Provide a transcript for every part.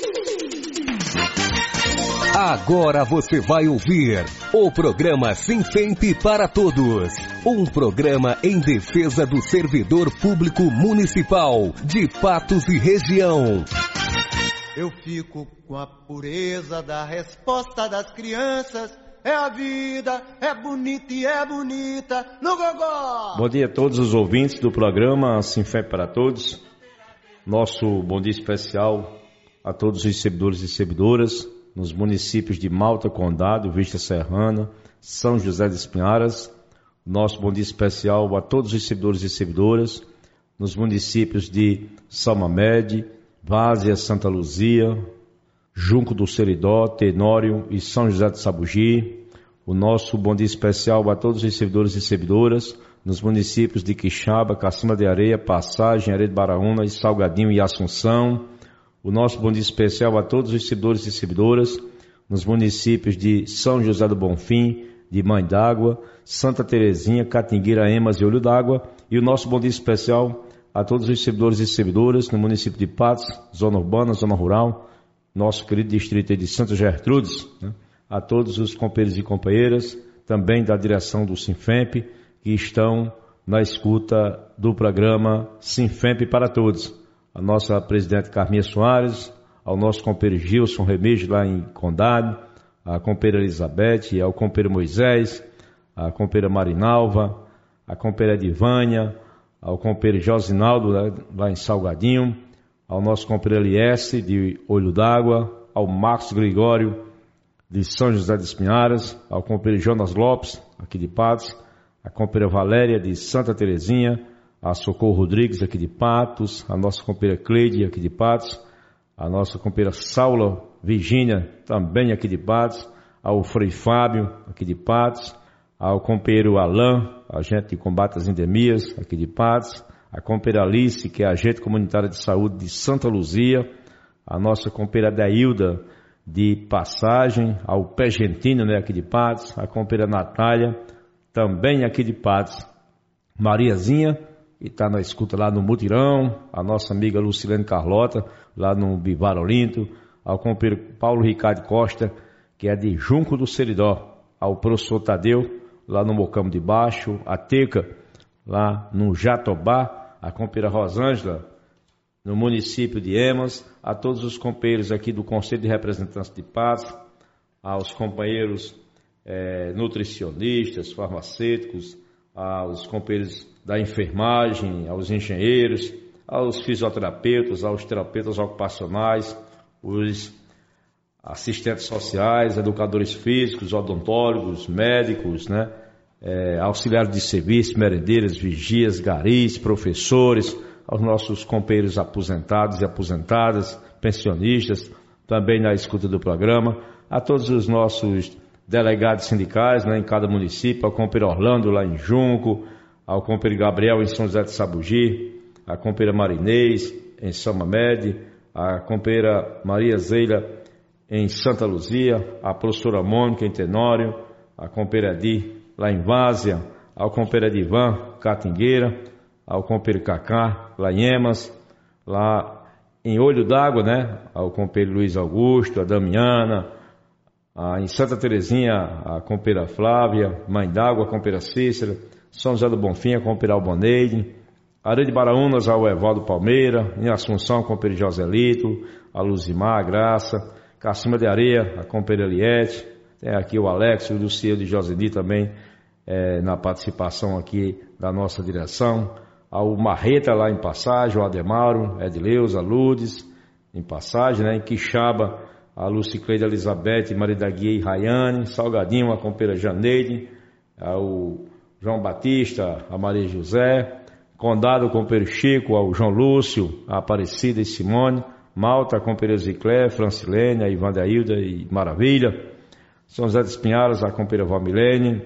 Agora você vai ouvir o programa Sinfemp para Todos. Um programa em defesa do servidor público municipal de Patos e região. Eu fico com a pureza da resposta das crianças. É a vida, é bonita e é bonita no gogó. Bom dia a todos os ouvintes do programa Sinfemp para Todos. Nosso bom dia especial a todos os servidores e servidoras nos municípios de Malta, Condado, Vista Serrana, São José de Espinharas. Nosso bom dia especial a todos os servidores e servidoras nos municípios de São Mamede, Várzea, Santa Luzia, Junco do Seridó, Tenório e São José de Sabugi. O nosso bom dia especial a todos os servidores e servidoras nos municípios de Quixaba, Cacima de Areia, Passagem, Areia de Baraúna, Salgadinho e Assunção. O nosso bom dia especial a todos os servidores e servidoras nos municípios de São José do Bonfim, de Mãe d'Água, Santa Terezinha, Catingueira, Emas e Olho d'Água. E o nosso bom dia especial a todos os servidores e servidoras no município de Patos, zona urbana, zona rural, nosso querido distrito de Santa Gertrudes, né? A todos os companheiros e companheiras, também da direção do Sinfemp, que estão na escuta do programa Sinfemp para Todos. A nossa presidente Carminha Soares, ao nosso companheiro Gilson Remígio lá em Condado, a companheira Elizabeth, ao companheiro Moisés, a companheira Marinalva, a companheira Edivânia, ao companheiro Josinaldo lá em Salgadinho, ao nosso companheiro Eliesse de Olho d'Água, ao Marcos Gregório de São José de Espinharas, ao companheiro Jonas Lopes, aqui de Patos, a companheira Valéria de Santa Terezinha, a Socorro Rodrigues aqui de Patos, a nossa companheira Cleide aqui de Patos, a nossa companheira Saula Virgínia também aqui de Patos, ao Frei Fábio aqui de Patos, ao companheiro Alain, agente de combate às endemias aqui de Patos, a companheira Alice, que é agente comunitária de saúde de Santa Luzia, a nossa companheira Deilda de Passagem, ao Pé Gentino, né, aqui de Patos, a companheira Natália, também aqui de Patos, Mariazinha, que está na escuta lá no Mutirão, a nossa amiga Lucilene Carlota, lá no Bivar Olinto, ao companheiro Paulo Ricardo Costa, que é de Junco do Seridó, ao professor Tadeu, lá no Mocamo de Baixo, a Teca, lá no Jatobá, a companheira Rosângela, no município de Emas, a todos os companheiros aqui do Conselho de Representantes de Patos, aos companheiros nutricionistas, farmacêuticos, aos companheiros da enfermagem, aos engenheiros, aos fisioterapeutas, aos terapeutas ocupacionais, os assistentes sociais, educadores físicos, odontólogos, médicos, né? Auxiliares de serviço, merendeiras, vigias, garis, professores, aos nossos companheiros aposentados e aposentadas, pensionistas, também na escuta do programa, a todos os nossos delegados sindicais, né, em cada município, ao companheiro Orlando lá em Junco, ao companheiro Gabriel em São José de Sabugi, a companheira Marinês em São Mamede, a companheira Maria Zeila em Santa Luzia, a professora Mônica em Tenório, a companheira Edi lá em Várzea, ao companheiro Edivan, Catingueira, ao companheiro Cacá, lá em Emas, lá em Olho d'Água, né, ao companheiro Luiz Augusto, a Damiana, em Santa Terezinha, a companheira Flávia, Mãe d'Água, a companheira Cícera, São José do Bonfim, a companheira Alboneide, Areia de Baraúnas, ao Evaldo Palmeira, em Assunção, a companheira Joselito, a Luzimar, a Graça, Cacima de Areia, a companheira Eliette, tem aqui o Alex, o Luciano de Joseni também, na participação aqui da nossa direção, ao Marreta lá em Passagem, o Ademaro, Edileuza, Lourdes, em Passagem, né, em Quixaba, a Lucicleide, Elizabeth, Maria da Guia e Rayane, Salgadinho, a companheira Janeide, ao João Batista, a Maria José, Condado, o companheiro Chico, ao João Lúcio, a Aparecida e Simone, Malta, a companheira Ziclé, Francilene, a Ivandeilda e Maravilha, São José de Espinharas, a companheira Valmilene,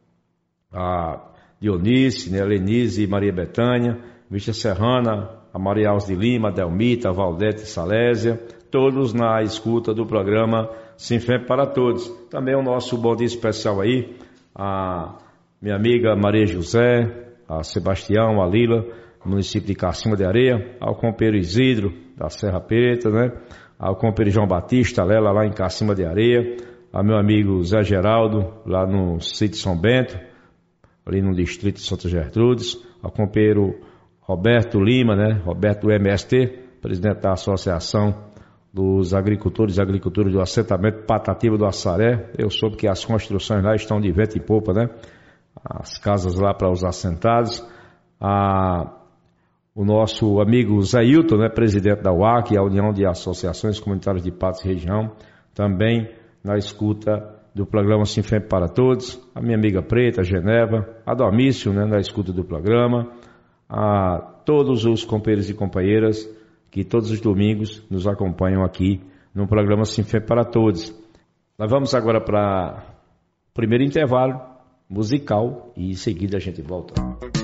a Dionice, né, a Lenise e Maria Betânia, Vista Serrana, a Maria Alves de Lima, a Delmita, a Valdete e Salésia, todos na escuta do programa Sinfemp para Todos. Também o nosso bom dia especial aí, a minha amiga Maria José, a Sebastião, a Lila, no município de Cacima de Areia, ao companheiro Isidro, da Serra Preta, né? ao companheiro João Batista, Lela, lá em Cacima de Areia, ao meu amigo Zé Geraldo, lá no sítio São Bento, ali no distrito de Santa Gertrudes, ao companheiro Roberto Lima, né? Roberto do MST, presidente da Associação dos Agricultores e Agricultoras do Assentamento Patativa do Assaré. Eu soube que as construções lá estão de vento e popa, né? As casas lá para os assentados. O nosso amigo Zé Hilton, né? Presidente da UAC, a União de Associações Comunitárias de Patos e Região, também na escuta do programa Sinfemp para Todos. A minha amiga Preta, Geneva, a Domício, né? Na escuta do programa. A todos os companheiros e companheiras que todos os domingos nos acompanham aqui no programa Sinfemp para Todos. Nós vamos agora para o primeiro intervalo musical e em seguida a gente volta.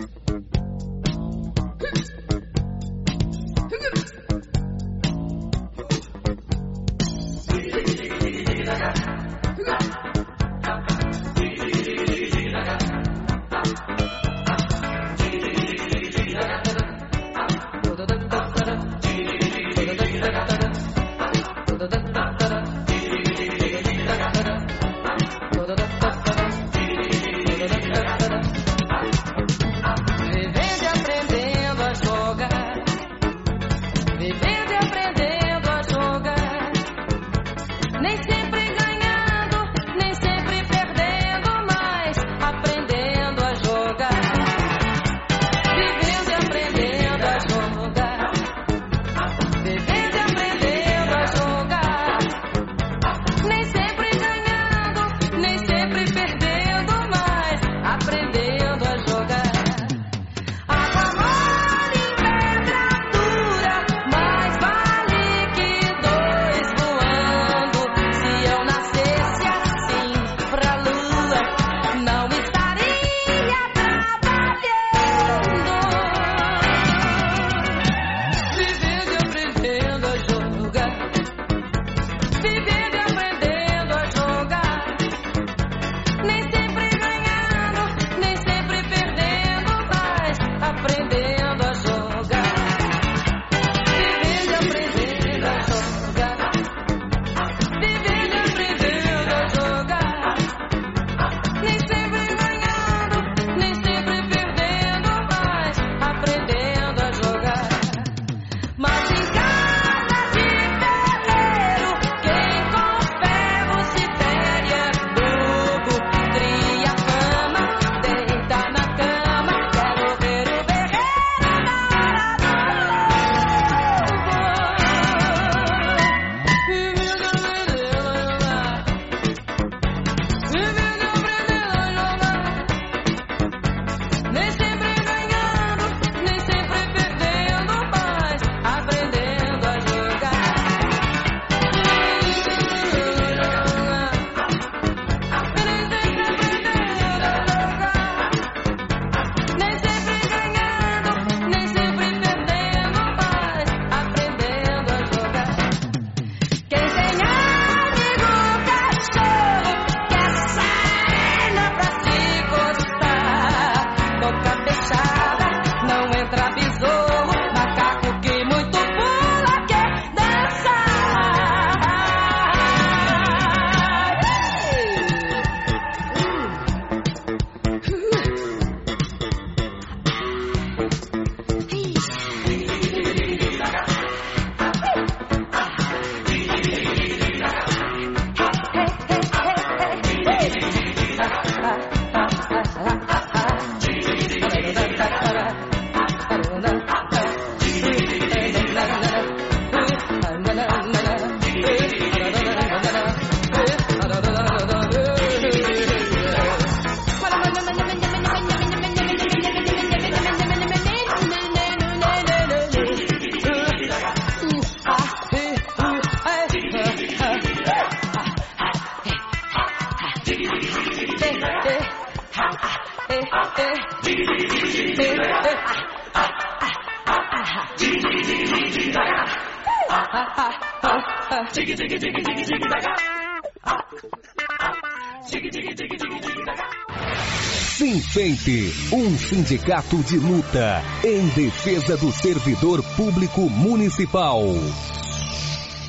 Sinfemp, um sindicato de luta em defesa do servidor público municipal.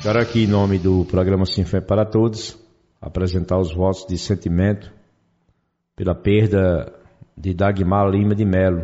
Quero aqui, em nome do programa Sem Fé para Todos, apresentar os votos de sentimento pela perda de Dagmar Lima de Melo.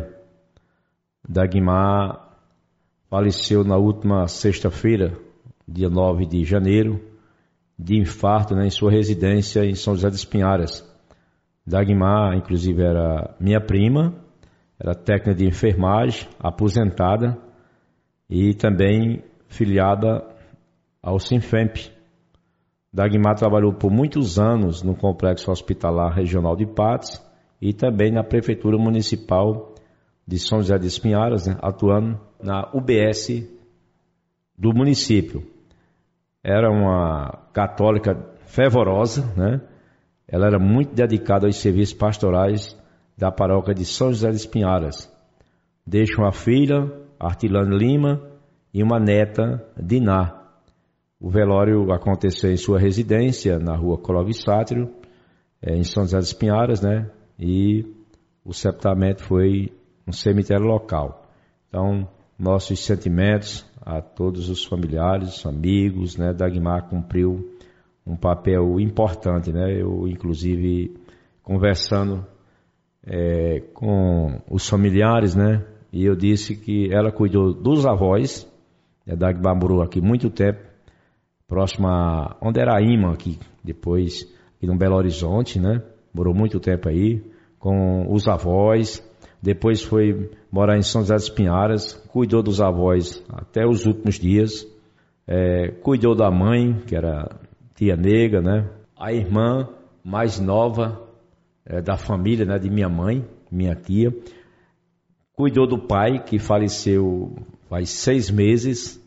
Dagmar faleceu na última sexta-feira, dia 9 de janeiro, de infarto, em sua residência em São José dos Pinharas. Dagmar, inclusive, era minha prima, era técnica de enfermagem, aposentada e também filiada ao Sinfemp. Dagmar trabalhou por muitos anos no Complexo Hospitalar Regional de Patos e também na Prefeitura Municipal de São José dos Pinharas, atuando na UBS do município. Era uma católica fervorosa, Ela era muito dedicada aos serviços pastorais da paróquia de São José dos Pinharas. Deixa uma filha, Artilane Lima, e uma neta, Diná. O velório aconteceu em sua residência, na rua Clóvis Sátiro, em São José dos Pinharas, E o sepultamento foi no cemitério local. Então, nossos sentimentos a todos os familiares, amigos, Dagmar cumpriu um papel importante, Eu, inclusive, conversando com os familiares, E eu disse que ela cuidou dos avós. Dagmar morou aqui muito tempo, próximo a onde era a IMA, aqui, depois aqui no Belo Horizonte, Morou muito tempo aí, com os avós. Depois foi morar em São José dos Pinharas, cuidou dos avós até os últimos dias. Cuidou da mãe, que era tia Nega, A irmã mais nova da família, de minha mãe, minha tia. Cuidou do pai, que faleceu faz 6 meses.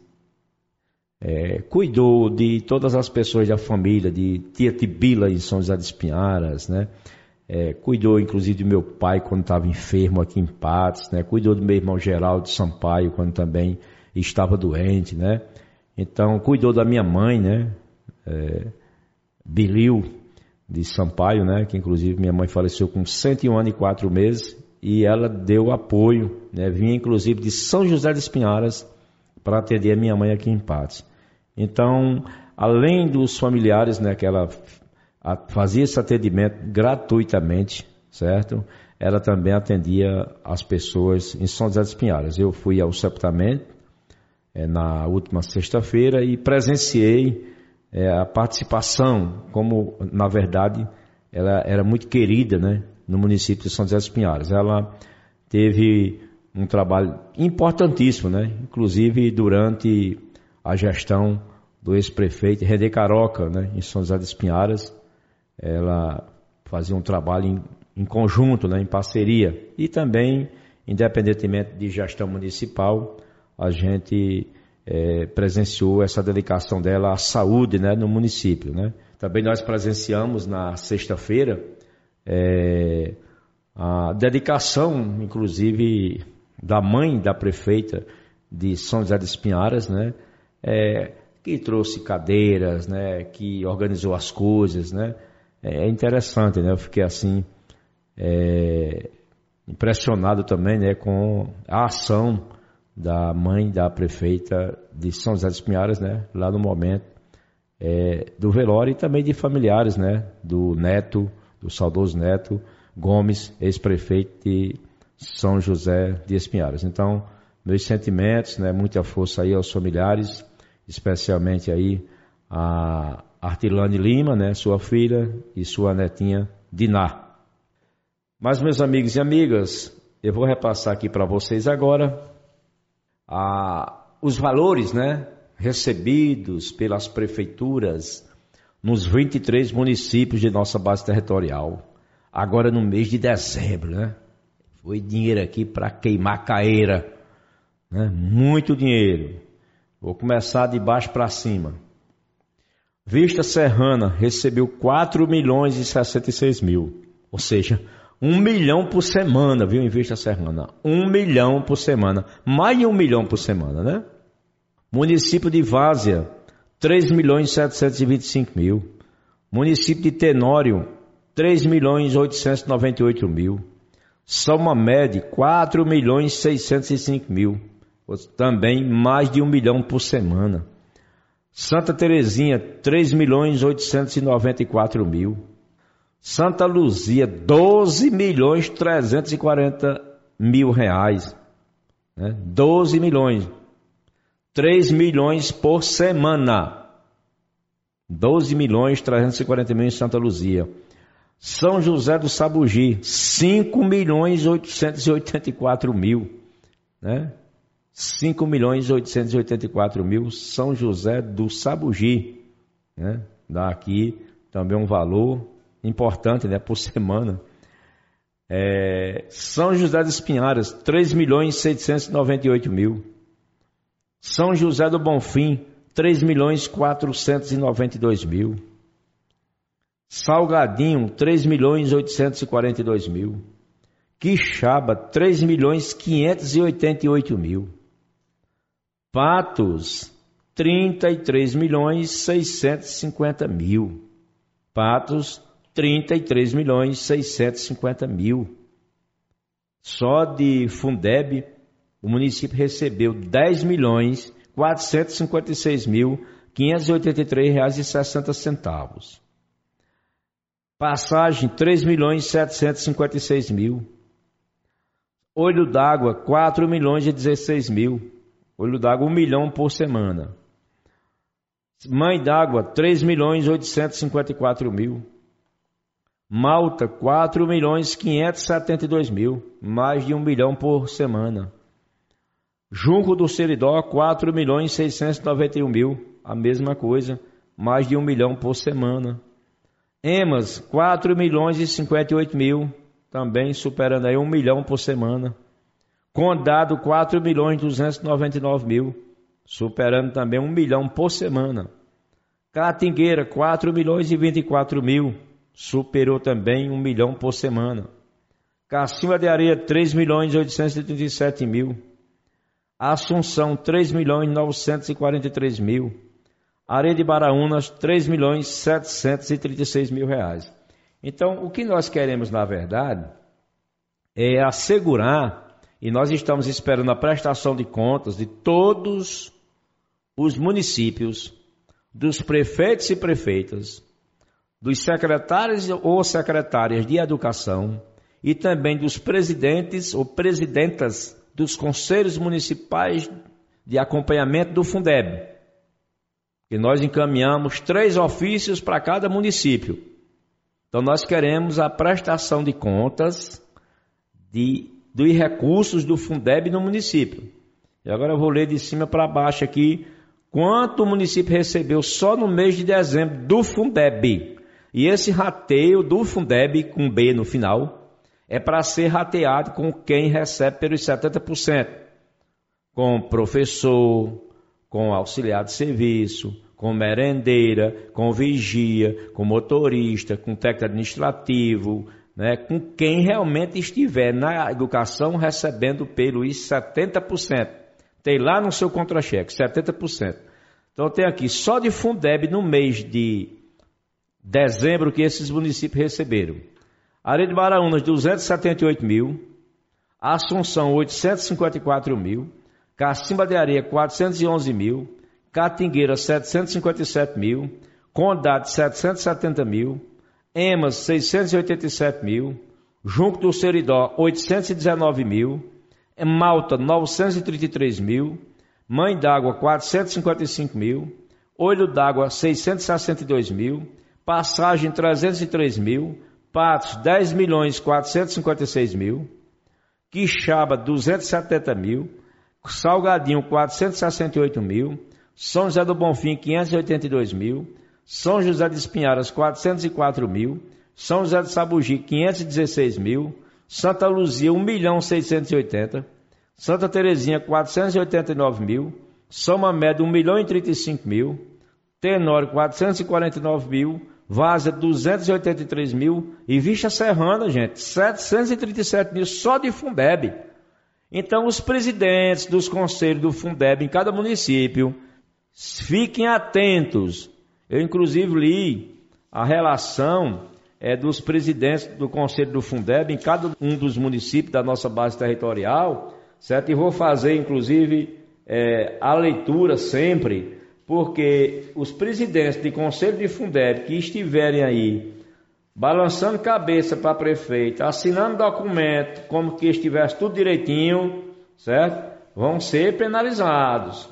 Cuidou de todas as pessoas da família, de tia Tibila em São José dos Pinharas, Cuidou inclusive do meu pai quando estava enfermo aqui em Patos, Cuidou do meu irmão Geraldo Sampaio quando também estava doente, Então cuidou da minha mãe, Bilil de Sampaio, que inclusive minha mãe faleceu com 101 anos e 4 meses, e ela deu apoio, vinha inclusive de São José dos Pinharas para atender a minha mãe aqui em Patos. Então, além dos familiares, que ela fazia esse atendimento gratuitamente, certo? Ela também atendia as pessoas em São José dos Pinharas. Eu fui ao sepultamento na última sexta-feira e presenciei a participação, como na verdade ela era muito querida, no município de São José dos Pinharas. Ela teve um trabalho importantíssimo, inclusive durante a gestão do ex-prefeito René Caroca, em São José dos Pinharas. Ela fazia um trabalho em conjunto, em parceria, e também, independentemente de gestão municipal, a gente presenciou essa dedicação dela à saúde, no município, Também nós presenciamos na sexta-feira a dedicação, inclusive, da mãe da prefeita de São José dos Pinharas, que trouxe cadeiras, que organizou as coisas, É interessante, Eu fiquei assim impressionado também, com a ação da mãe da prefeita de São José dos Pinharas, lá no momento do velório, e também de familiares, do Neto, do saudoso Neto Gomes, ex-prefeito de São José dos Pinharas. Então, meus sentimentos, muita força aí aos familiares, especialmente aí a Artilane Lima, sua filha, e sua netinha Diná. Mas, meus amigos e amigas, eu vou repassar aqui para vocês agora os valores, recebidos pelas prefeituras nos 23 municípios de nossa base territorial, agora no mês de dezembro, Foi dinheiro aqui para queimar caeira, Muito dinheiro. Vou começar de baixo para cima. Vista Serrana recebeu 4.066.000, ou seja, 1 milhão por semana, viu, em Vista Serrana. 1 milhão por semana, mais de 1 milhão por semana, Município de Várzea, 3.725.000. Município de Tenório, 3.898.000. São Mamede, 4.605.000. Também mais de 1 milhão por semana. Santa Terezinha, 3.894.000. Santa Luzia, 12.340.000 reais. Né? 12 milhões. 3 milhões por semana. 12.340.000 em Santa Luzia. São José do Sabugi, 5.884.000. Né? 5.884.000, São José do Sabugi, né? Dá aqui também um valor importante, né? Por semana. São José dos Pinharas, 3.698.000. São José do Bonfim, 3.492.000. Salgadinho, 3.842.000. Quixaba, 3.588.000. Patos, 33.650.000. Patos, 33.650.000. Só de Fundeb, o município recebeu 10.456.583,60. Passagem, 3.756.000. Olho d'água, 4.016.000. Olho d'água, 1 milhão por semana. Mãe d'água, 3.854.000. Malta, 4.572.000. Mais de 1 milhão por semana. Junco do Seridó, 4.691.000. A mesma coisa, mais de 1 milhão por semana. Emas, 4.058.000. Também superando aí 1 milhão por semana. Condado, 4.299.000, superando também 1 milhão por semana. Catingueira, 4.024.000, superou também 1 milhão por semana. Cacimba de Areia, 3.837.000. Assunção, 3.943.000. Areia de Baraúnas, 3.736.000 reais. Então, o que nós queremos, na verdade, é assegurar. E nós estamos esperando a prestação de contas de todos os municípios, dos prefeitos e prefeitas, dos secretários ou secretárias de educação e também dos presidentes ou presidentas dos conselhos municipais de acompanhamento do Fundeb. E nós encaminhamos 3 ofícios para cada município. Então nós queremos a prestação de contas dos recursos do Fundeb no município. E agora eu vou ler de cima para baixo aqui quanto o município recebeu só no mês de dezembro do Fundeb. E esse rateio do Fundeb, com B no final, é para ser rateado com quem recebe pelos 70%. Com professor, com auxiliar de serviço, com merendeira, com vigia, com motorista, com técnico administrativo, né, com quem realmente estiver na educação recebendo pelos 70%. Tem lá no seu contra-cheque, 70%. Então tem aqui, só de Fundeb no mês de dezembro que esses municípios receberam. Areia de Baraúnas, 278.000. Assunção, 854.000. Cacimba de Areia, 411.000. Catingueira, 757.000. Condado, 770.000. Emas, 687.000, Junco do Seridó, 819.000, Malta, 933.000, Mãe d'Água, 455.000, Olho d'Água, 662.000, Passagem, 303.000, Patos, 10.456.000, Quixaba, 270.000, Salgadinho, 468.000, São José do Bonfim, 582.000, São José de Espinharas, 404.000, São José de Sabugi, 516.000, Santa Luzia, 1.680.000, Santa Terezinha, 489.000, São Mamed, 1.035.000, Tenório, 449.000, Várzea, 283.000 e Vista Serrana, gente, 737.000 só de Fundeb. Então, os presidentes dos conselhos do Fundeb em cada município, fiquem atentos. Eu, inclusive, li a relação dos presidentes do Conselho do Fundeb em cada um dos municípios da nossa base territorial, certo? E vou fazer, inclusive, a leitura sempre, porque os presidentes de conselho de Fundeb que estiverem aí balançando cabeça para prefeito, assinando documento como que estivesse tudo direitinho, certo? Vão ser penalizados,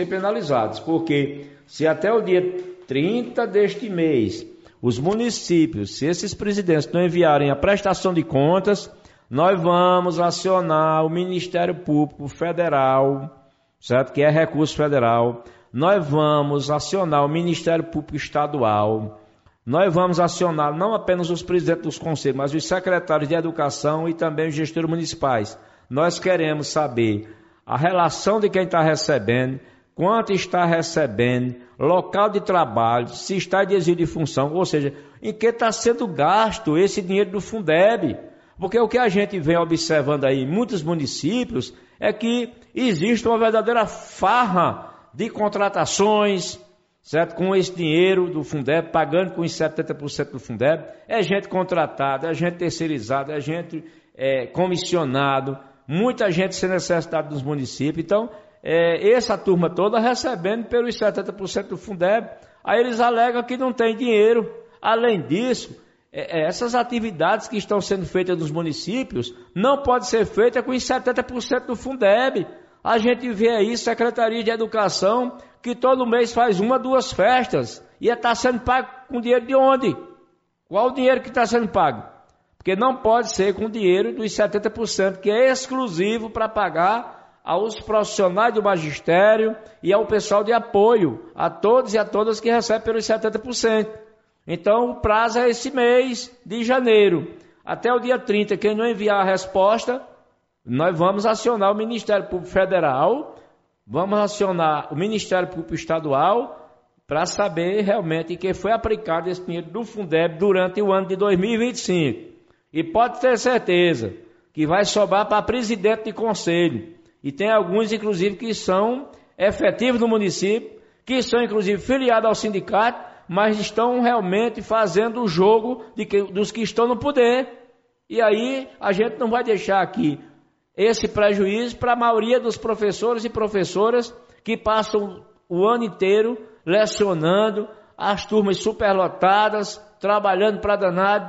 porque se até o dia 30 deste mês os municípios, se esses presidentes não enviarem a prestação de contas, nós vamos acionar o Ministério Público Federal, certo? Que é recurso federal. Nós vamos acionar o Ministério Público Estadual. Nós vamos acionar não apenas os presidentes dos conselhos, mas os secretários de educação e também os gestores municipais. Nós queremos saber a relação de quem está recebendo, quanto está recebendo, local de trabalho, se está de exílio de função, ou seja, em que está sendo gasto esse dinheiro do Fundeb. Porque o que a gente vem observando aí em muitos municípios é que existe uma verdadeira farra de contratações, certo? Com esse dinheiro do Fundeb, pagando com os 70% do Fundeb. É gente contratada, é gente terceirizada, é gente comissionado, muita gente sem necessidade dos municípios. Então, essa turma toda recebendo pelos 70% do Fundeb, aí eles alegam que não tem dinheiro. Além disso, essas atividades que estão sendo feitas nos municípios não podem ser feitas com os 70% do Fundeb. A gente vê aí Secretaria de Educação que todo mês faz 1 ou 2 festas e está sendo pago com dinheiro de onde? Qual o dinheiro que está sendo pago? Porque não pode ser com dinheiro dos 70%, que é exclusivo para pagar aos profissionais do magistério e ao pessoal de apoio, a todos e a todas que recebem pelos 70%. Então, o prazo é esse mês de janeiro. Até o dia 30, quem não enviar a resposta, nós vamos acionar o Ministério Público Federal, vamos acionar o Ministério Público Estadual para saber realmente em que foi aplicado esse dinheiro do Fundeb durante o ano de 2025. E pode ter certeza que vai sobrar para presidente de conselho. E tem alguns, inclusive, que são efetivos no município, que são, inclusive, filiados ao sindicato, mas estão realmente fazendo o jogo dos que estão no poder. E aí a gente não vai deixar aqui esse prejuízo para a maioria dos professores e professoras que passam o ano inteiro lecionando, as turmas superlotadas, trabalhando para danado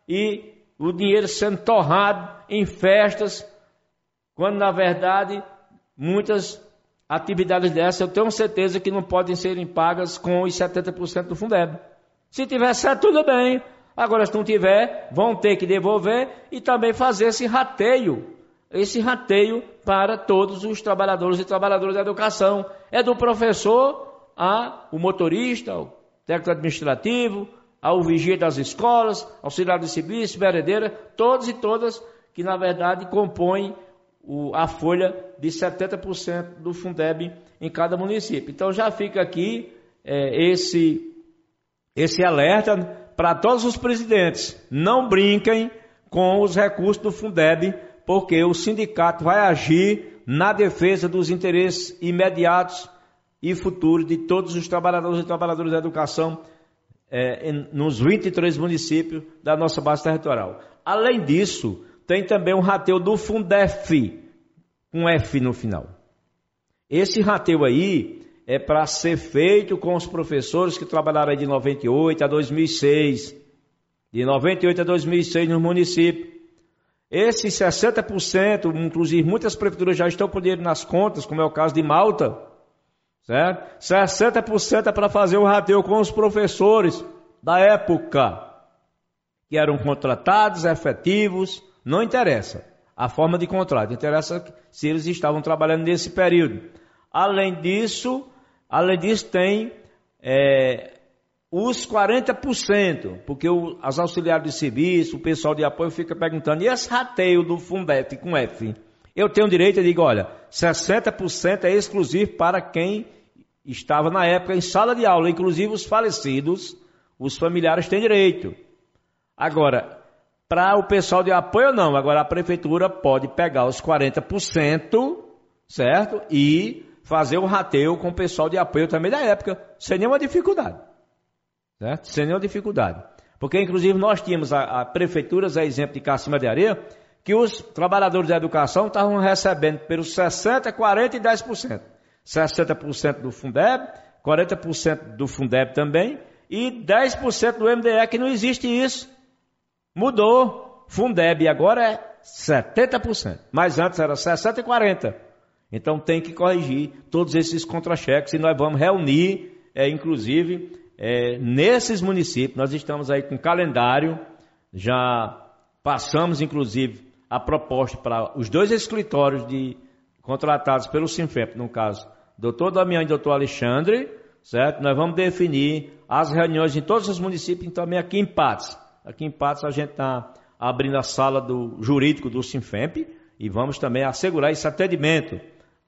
e o dinheiro sendo torrado em festas, quando na verdade muitas atividades dessas eu tenho certeza que não podem serem pagas com os 70% do Fundeb. Se tiver certo, tudo bem. Agora, se não tiver, vão ter que devolver e também fazer esse rateio para todos os trabalhadores e trabalhadoras da educação. É do professor ao motorista, ao técnico administrativo, ao vigia das escolas, auxiliar de serviço, merendeira, todos e todas que na verdade compõem a folha de 70% do Fundeb em cada município. Então já fica aqui esse alerta para todos os presidentes. Não brinquem com os recursos do Fundeb, porque o sindicato vai agir na defesa dos interesses imediatos e futuros de todos os trabalhadores e trabalhadoras da educação nos 23 municípios da nossa base territorial. Além disso, tem também um rateio do Fundef, com F no final. Esse rateio aí é para ser feito com os professores que trabalharam aí de 98 a 2006, de 98 a 2006 no município. Esses 60%, inclusive muitas prefeituras já estão com dinheiro nas contas, como é o caso de Malta, certo? 60% é para fazer o rateio com os professores da época, que eram contratados, efetivos, não interessa a forma de contrato, interessa se eles estavam trabalhando nesse período. Além disso tem os 40%, porque as auxiliares de serviço, o pessoal de apoio fica perguntando, e esse rateio do Fundeb com F? Eu tenho direito, eu digo, olha, 60% é exclusivo para quem estava na época em sala de aula, inclusive os falecidos, os familiares têm direito. Agora, para o pessoal de apoio não, agora a prefeitura pode pegar os 40%, certo? E fazer o rateio com o pessoal de apoio também da época, sem nenhuma dificuldade, certo? Sem nenhuma dificuldade. Porque inclusive nós tínhamos a prefeituras, a exemplo de Cacima de Areia, que os trabalhadores da educação estavam recebendo pelos 60%, 40% e 10%. 60% do Fundeb, 40% do Fundeb também e 10% do MDE, que não existe isso. Mudou. Fundeb agora é 70%, mas antes era 60% e 40%. Então tem que corrigir todos esses contra-cheques e nós vamos reunir, inclusive, nesses municípios. Nós estamos aí com calendário, já passamos, inclusive, a proposta para os 2 escritórios contratados pelo Sinfep, no caso, doutor Damião e doutor Alexandre, certo? Nós vamos definir as reuniões em todos os municípios e também aqui em Patos. Aqui em Patos a gente está abrindo a sala do jurídico do Sinfep e vamos também assegurar esse atendimento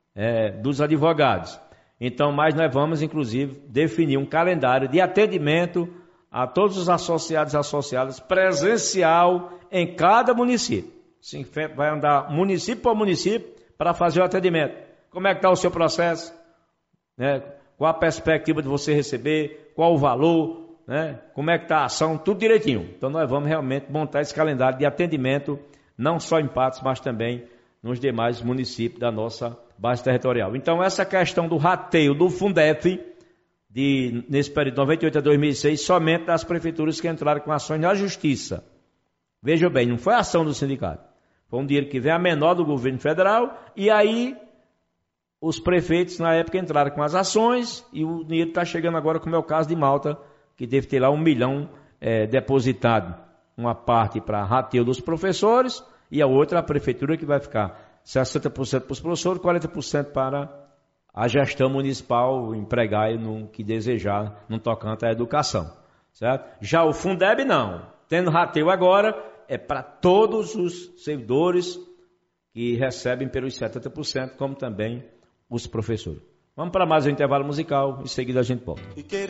dos advogados. Então, mas nós vamos, inclusive, definir um calendário de atendimento a todos os associados e associadas presencial em cada município. O Sinfep vai andar município por município para fazer o atendimento. Como é que está o seu processo? Qual a perspectiva de você receber? Qual o valor? Como é que está a ação? Tudo direitinho. Então nós vamos realmente montar esse calendário de atendimento, não só em Patos, mas também nos demais municípios da nossa base territorial. Então essa questão do rateio do Fundef, nesse período de 98 a 2006, somente das prefeituras que entraram com ações na justiça. Veja bem, não foi a ação do sindicato. Foi um dinheiro que vem a menor do governo federal e aí os prefeitos na época entraram com as ações e o dinheiro está chegando agora, como é o caso de Malta, que deve ter lá 1 milhão depositado. Uma parte para rateio dos professores e a outra a prefeitura, que vai ficar 60% para os professores, 40% para a gestão municipal empregar no que desejar no tocante à educação. Certo? Já o Fundeb não. Tendo rateio agora, é para todos os servidores que recebem pelos 70%, como também os professores. Vamos para mais um intervalo musical, em seguida a gente volta.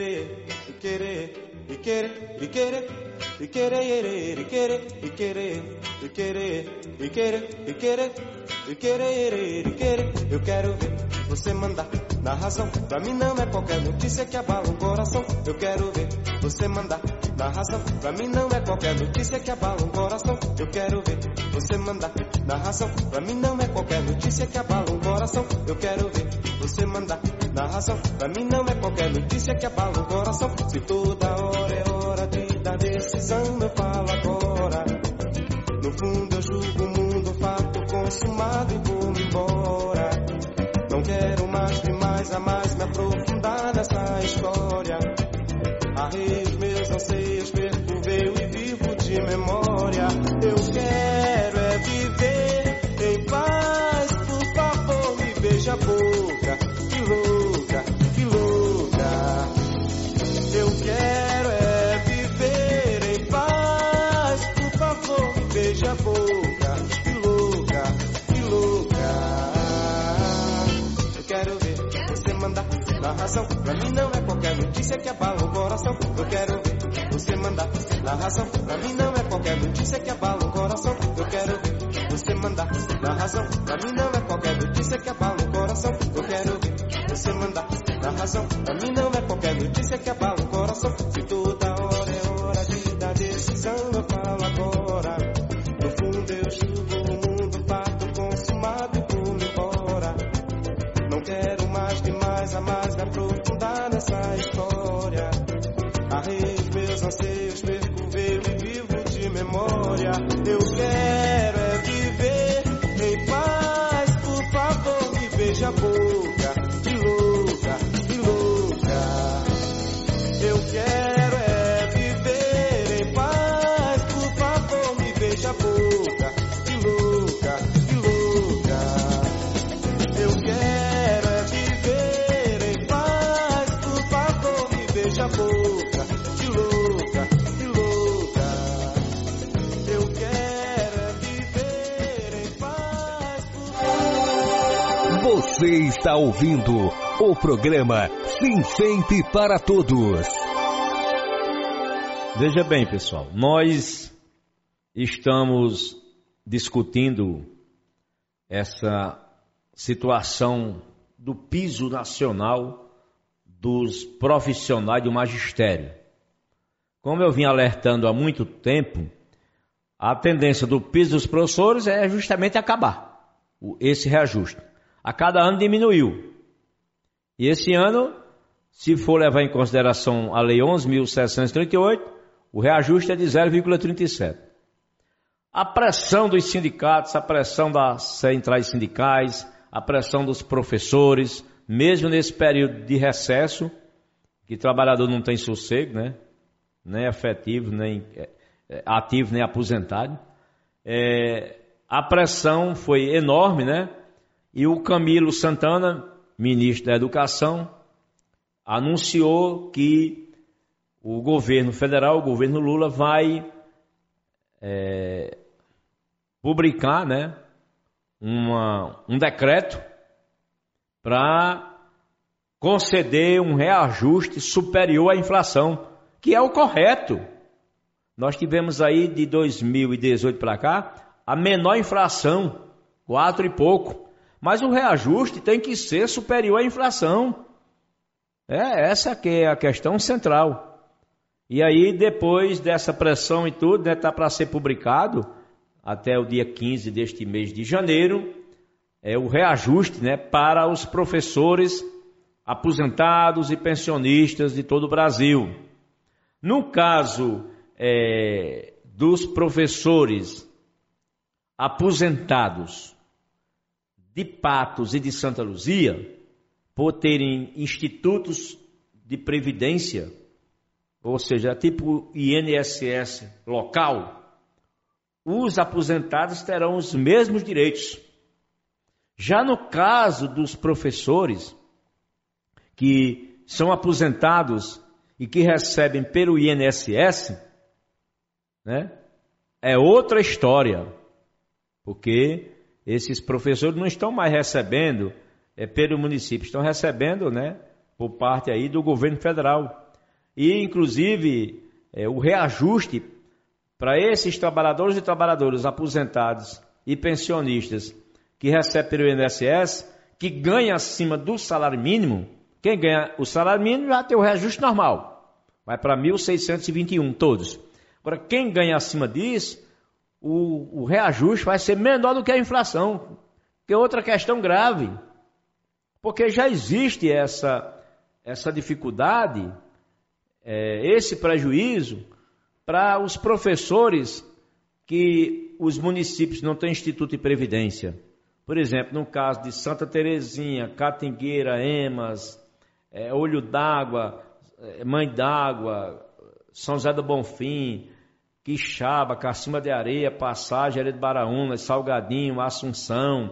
Eu quero ver você mandar na razão. Pra mim não é qualquer notícia que abala um coração. Eu quero ver você mandar na razão. Pra mim não é qualquer notícia que abala um coração. Eu quero ver você mandar na razão. Pra mim não é qualquer notícia que abala um coração. Eu quero ver você mandar na razão. Pra mim não é qualquer notícia que abala um coração. Se toda hora é hora de dar decisão, eu falo agora. No fundo eu julgo o mundo, fato consumado e vou-me embora. Não quero mais nem mais a mais me aprofundar nessa história. Arrei os meus anseios, perco, veio e vivo de memória. Eu quero é viver em paz, por favor me beija a boca. Que louca, que louca. Eu quero é viver em paz, por favor me beija a boca. Que louca, que louca. Eu quero ver você mandar na razão. Pra mim não é qualquer notícia que abala o coração. Eu quero ver você mandar na razão. Pra mim não é qualquer notícia que abala o coração. Eu quero ver você mandar na razão. Pra mim não é qualquer notícia que abala o coração. Eu quero ver você mandar na razão. Pra mim não é qualquer notícia que abala o coração. Se toda hora é hora de dar decisão, eu falo agora. No fundo eu julgo o mundo, fato consumado e vou-me embora. Não quero mais que mais a mais me aprofundar nessa história. Arrei os meus anseios, perco, veio e vivo de memória. Eu quero é viver em paz, por favor me beija a boca. Que louca, que louca. Eu quero é viver em paz, por favor me beija a boca. Que louca, que louca. Eu quero é viver em paz, por favor me beija a boca. Que louca, que louca. Eu quero é viver em paz, por favor. Você está ouvindo o programa Sinfep para Todos. Veja bem, pessoal, nós estamos discutindo essa situação do piso nacional dos profissionais do magistério. Como eu vim alertando há muito tempo, a tendência do piso dos professores é justamente acabar esse reajuste. A cada ano diminuiu. E esse ano Se for levar em consideração a Lei 11.738, o reajuste é de 0,37. A pressão dos sindicatos, a pressão das centrais sindicais, a pressão dos professores, mesmo nesse período de recesso, que o trabalhador não tem sossego, né? Nem efetivo, nem ativo, nem aposentado. A pressão foi enorme, né? E o Camilo Santana, ministro da Educação, anunciou que o governo federal, o governo Lula, vai publicar, né, um decreto para conceder um reajuste superior à inflação, que é o correto. Nós tivemos aí de 2018 para cá a menor inflação, 4 e pouco. Mas o reajuste tem que ser superior à inflação. Essa que é a questão central. E aí, depois dessa pressão e tudo, né, está para ser publicado, até o dia 15 deste mês de janeiro, o reajuste, né, para os professores aposentados e pensionistas de todo o Brasil. No caso dos professores aposentados de Patos e de Santa Luzia, por terem institutos de previdência, ou seja, tipo INSS local, os aposentados terão os mesmos direitos. Já no caso dos professores que são aposentados e que recebem pelo INSS, né, é outra história, porque esses professores não estão mais recebendo pelo município, estão recebendo, né, por parte aí do governo federal. E, inclusive, o reajuste para esses trabalhadores e trabalhadoras aposentados e pensionistas que recebem pelo INSS, que ganham acima do salário mínimo, quem ganha o salário mínimo já tem o reajuste normal, vai para 1.621 todos. Agora, quem ganha acima disso, o reajuste vai ser menor do que a inflação, que é outra questão grave, porque já existe essa dificuldade, esse prejuízo para os professores que os municípios não têm instituto de previdência. Por exemplo, no caso de Santa Terezinha, Catingueira, Emas, Olho d'Água, Mãe d'Água, São José do Bonfim, Quixaba, Cacimba de Areia, Passagem, Areia de Baraúna, Salgadinho, Assunção,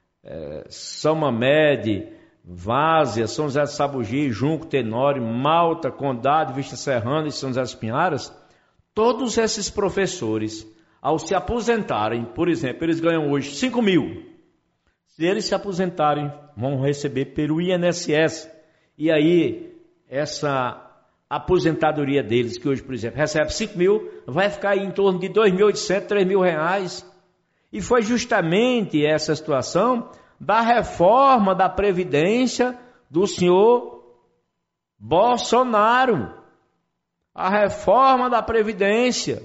São Mamede, Várzea, São José de Sabugi, Junco, Tenório, Malta, Condado, Vista Serrana e São José dos Pinharas, todos esses professores, ao se aposentarem, por exemplo, eles ganham hoje 5 mil. Se eles se aposentarem, vão receber pelo INSS. E aí, essa aposentadoria deles, que hoje, por exemplo, recebe 5 mil, vai ficar em torno de 2.800, 3 mil reais. E foi justamente essa situação da reforma da Previdência do senhor Bolsonaro. A reforma da Previdência,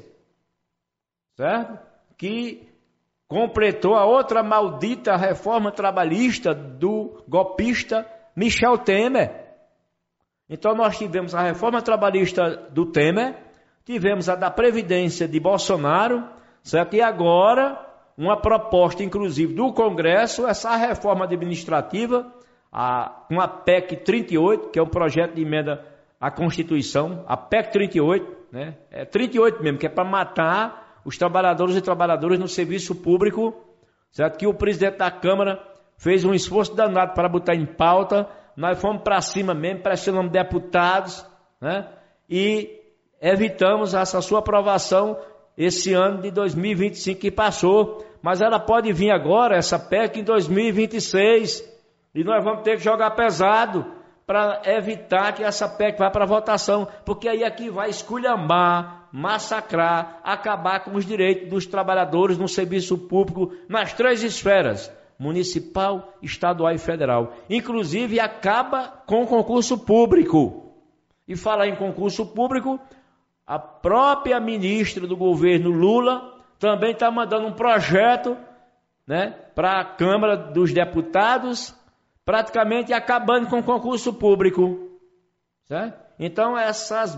certo? Que completou a outra maldita reforma trabalhista do golpista Michel Temer. Então nós tivemos a reforma trabalhista do Temer, tivemos a da Previdência de Bolsonaro, certo? E agora uma proposta, inclusive, do Congresso, essa reforma administrativa, com a PEC 38, que é um projeto de emenda à Constituição, a PEC 38, né? É 38 mesmo, que é para matar os trabalhadores e trabalhadoras no serviço público, certo? Que o presidente da Câmara fez um esforço danado para botar em pauta, nós fomos para cima mesmo, pressionamos deputados, né? E evitamos essa sua aprovação esse ano de 2025 que passou, mas ela pode vir agora, essa PEC, em 2026, e nós vamos ter que jogar pesado para evitar que essa PEC vá para votação, porque aí aqui vai esculhambar, massacrar, acabar com os direitos dos trabalhadores no serviço público nas 3 esferas, municipal, estadual e federal. Inclusive acaba com o concurso público. E falar em concurso público, a própria ministra do governo Lula também está mandando um projeto, né, para a Câmara dos Deputados, praticamente acabando com o concurso público. certo? Então essas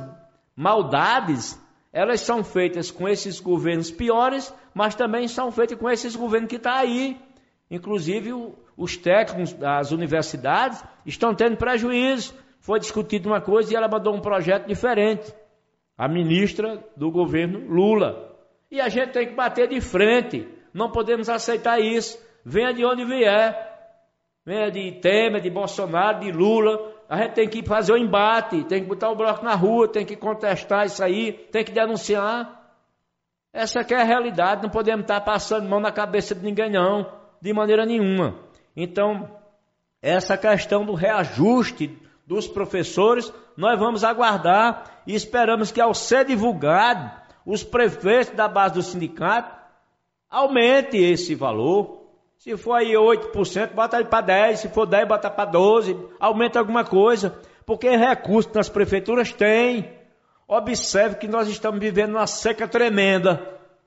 maldades, elas são feitas com esses governos piores, mas também são feitas com esses governos que estão aí. Inclusive os técnicos das universidades estão tendo prejuízo. Foi discutido uma coisa e ela mandou um projeto diferente. A ministra do governo Lula. E a gente tem que bater de frente. Não podemos aceitar isso. Venha de onde vier. Venha de Temer, de Bolsonaro, de Lula. A gente tem que fazer o embate. Tem que botar o bloco na rua. Tem que contestar isso aí. Tem que denunciar. Essa aqui é a realidade. Não podemos estar passando mão na cabeça de ninguém, não. De maneira nenhuma. Então, essa questão do reajuste dos professores, nós vamos aguardar e esperamos que, ao ser divulgado, os prefeitos da base do sindicato aumente esse valor. Se for aí 8%, bota aí para 10%, se for 10%, bota para 12%, aumenta alguma coisa, porque recursos nas prefeituras tem. Observe que nós estamos vivendo uma seca tremenda.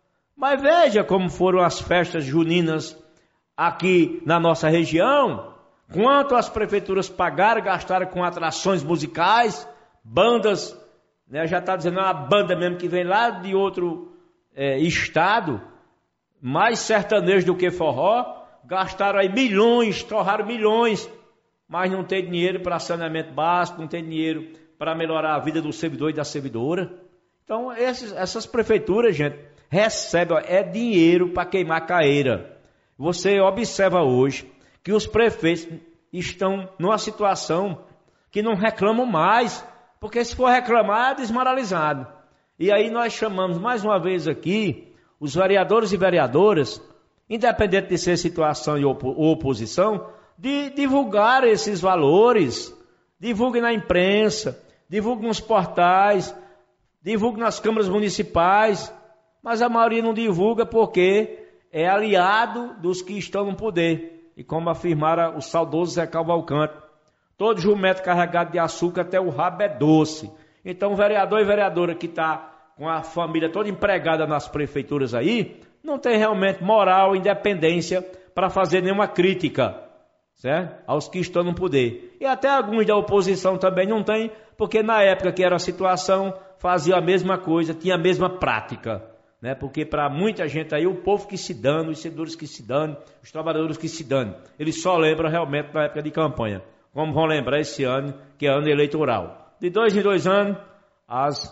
Mas veja como foram as festas juninas aqui na nossa região. Quanto as prefeituras pagaram, gastaram com atrações musicais, bandas, né, já está dizendo uma banda mesmo que vem lá de outro estado, mais sertanejo do que forró, gastaram aí milhões, torraram milhões, mas não tem dinheiro para saneamento básico, não tem dinheiro para melhorar a vida do servidor e da servidora. Então essas prefeituras, gente, recebem, dinheiro para queimar caeira. Você observa hoje que os prefeitos estão numa situação que não reclamam mais, porque se for reclamar é desmoralizado. E aí nós chamamos mais uma vez aqui os vereadores e vereadoras, independente de ser situação ou oposição, de divulgar esses valores, divulguem na imprensa, divulguem nos portais, divulguem nas câmaras municipais, mas a maioria não divulga porque é aliado dos que estão no poder. E como afirmara o saudoso Zé Cavalcante, todo jumento carregado de açúcar até o rabo é doce. Então o vereador e vereadora que está com a família toda empregada nas prefeituras aí, não tem realmente moral e independência para fazer nenhuma crítica, certo? Aos que estão no poder. E até alguns da oposição também não tem, porque na época que era a situação, fazia a mesma coisa, tinha a mesma prática. Né? Porque para muita gente aí, o povo que se dane, os servidores que se dane, os trabalhadores que se dane, eles só lembram realmente na época de campanha, como vão lembrar esse ano, que é ano eleitoral. De 2 em 2 anos, as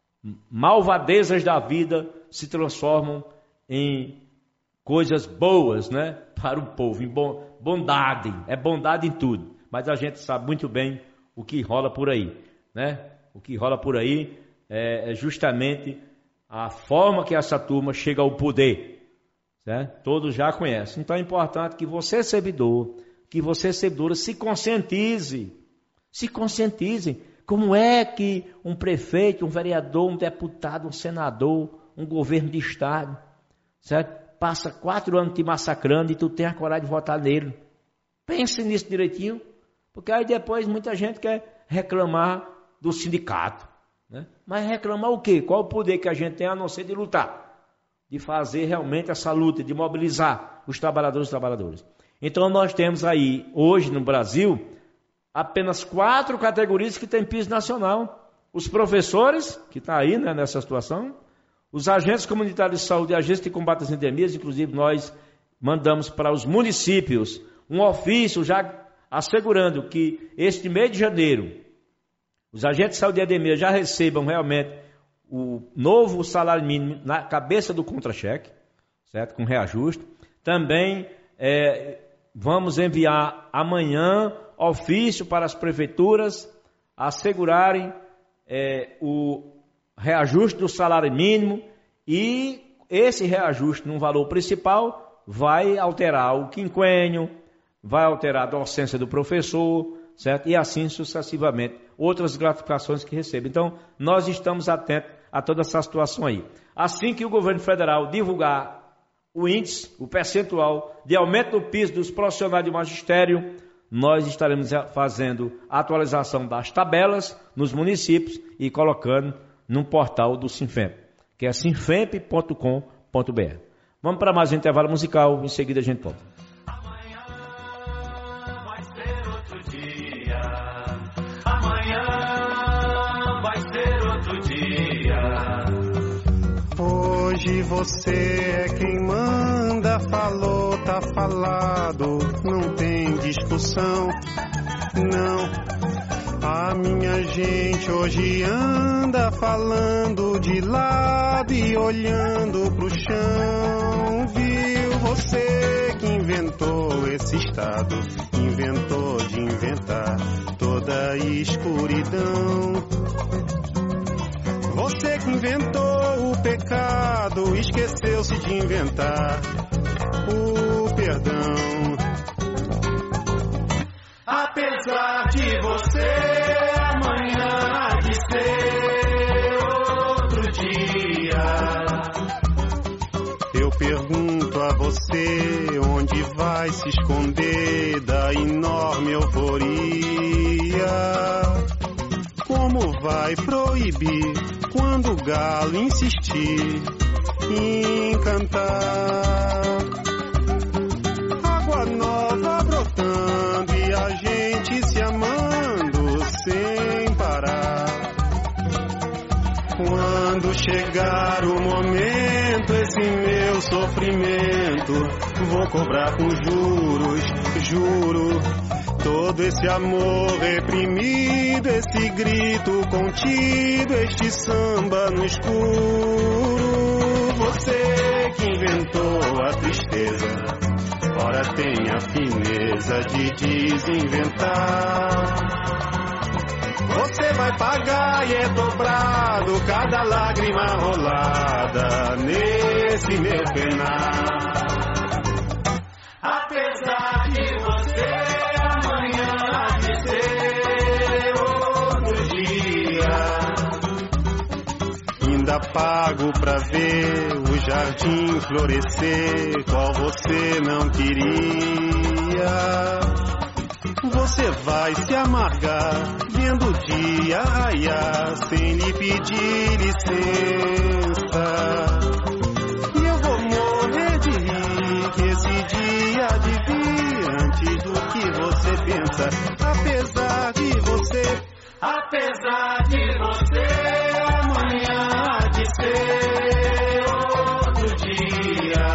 malvadezas da vida se transformam em coisas boas, né? Para o povo, em bondade, é bondade em tudo, mas a gente sabe muito bem o que rola por aí, né? O que rola por aí é justamente a forma que essa turma chega ao poder, certo? Todos já conhecem. Então é importante que você, servidor, que você, servidora, se conscientize. Como é que um prefeito, um vereador, um deputado, um senador, um governo de estado, certo? Passa 4 anos te massacrando e tu tem a coragem de votar nele. Pense nisso direitinho, porque aí depois muita gente quer reclamar do sindicato. Né? Mas reclamar o quê? Qual o poder que a gente tem a não ser de lutar? De fazer realmente essa luta, de mobilizar os trabalhadores e trabalhadoras. Então nós temos aí, hoje no Brasil, apenas 4 categorias que têm piso nacional. Os professores, que estão aí, né, nessa situação, os agentes comunitários de saúde e agentes de combate às endemias, inclusive nós mandamos para os municípios um ofício já assegurando que este mês de janeiro os agentes de saúde e endemia já recebam realmente o novo salário mínimo na cabeça do contra-cheque, certo? Com reajuste. Também vamos enviar amanhã ofício para as prefeituras assegurarem o reajuste do salário mínimo, e esse reajuste no valor principal vai alterar o quinquênio, vai alterar a docência do professor, certo? E assim sucessivamente, outras gratificações que recebem. Então, nós estamos atentos a toda essa situação aí. Assim que o governo federal divulgar o índice, o percentual de aumento do piso dos profissionais de magistério, nós estaremos fazendo a atualização das tabelas nos municípios e colocando no portal do Sinfemp, que é sinfemp.com.br. Vamos para mais um intervalo musical, em seguida a gente volta. Amanhã vai ser outro dia. Amanhã Hoje você é quem manda, falou, tá falado, não tem discussão, não. A minha gente hoje anda falando de lado e olhando pro chão. Viu você que inventou esse estado, inventou de inventar toda a escuridão. Você que inventou o pecado, esqueceu-se de inventar o perdão. Apesar de você, amanhã há de ser outro dia. Eu pergunto a você, onde vai se esconder da enorme euforia? Como vai proibir quando o galo insistir em cantar? Água nova brotando e a gente se amando sem parar. Quando chegar o momento, esse meu sofrimento vou cobrar com juros, juro. Todo esse amor reprimido, esse grito contido, este samba no escuro. Você que inventou a tristeza, ora tem a fineza de desinventar. Você vai pagar e é dobrado cada lágrima rolada nesse meu penar. Apesar de você, amanhã há de ser outro dia. Ainda pago pra ver o jardim florescer, qual você não queria. Você vai se amargar vendo o dia raiar sem lhe pedir licença. E eu vou morrer de rir que esse dia há de vir antes do que você pensa. Apesar de você, amanhã há de ser outro dia.